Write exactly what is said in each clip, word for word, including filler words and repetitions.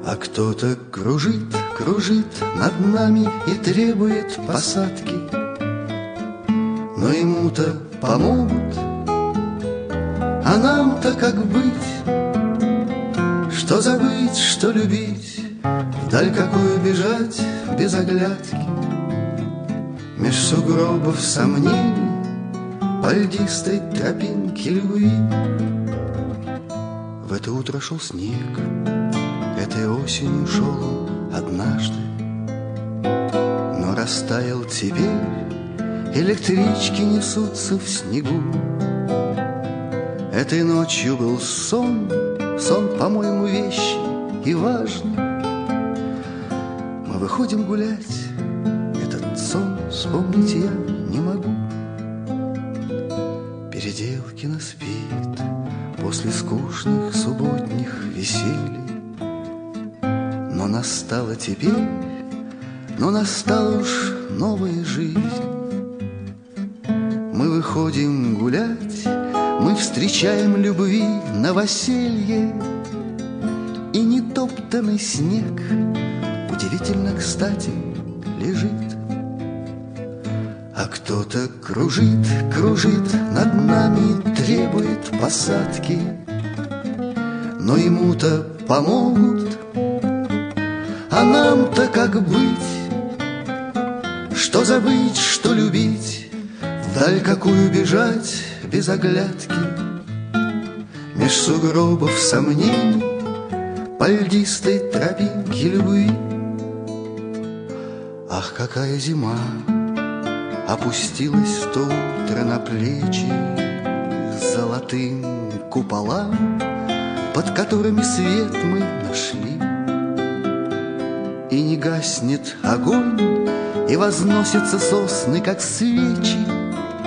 А кто-то кружит, кружит над нами и требует посадки, но ему-то помогут, а нам-то как быть? Что забыть, что любить, вдаль какую бежать без оглядки? Меж сугробов сомнений по льдистой тропинке любви. В это утро шел снег, этой осенью шел он однажды, но растаял теперь, электрички несутся в снегу. Этой ночью был сон, сон, по-моему, вещий и важный. Мы выходим гулять, этот сон вспомнить я не могу. Переделкина спит после скучных субботних веселий, но настала теперь, но настала уж новая жизнь. Мы выходим гулять, мы встречаем любви новоселье, и нетоптанный снег удивительно кстати лежит. А кто-то кружит, кружит над нами и требует посадки, но ему-то помогут, а нам-то как быть? Что забыть, что любить, вдаль какую бежать без оглядки? Меж сугробов сомнений по льдистой тропинке любви. Ах, какая зима опустилась в то утро на плечи золотым куполам, под которыми свет мы нашли. И не гаснет огонь, и возносятся сосны, как свечи.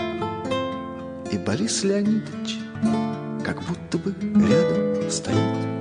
И Борис Леонидович как будто бы рядом стоит.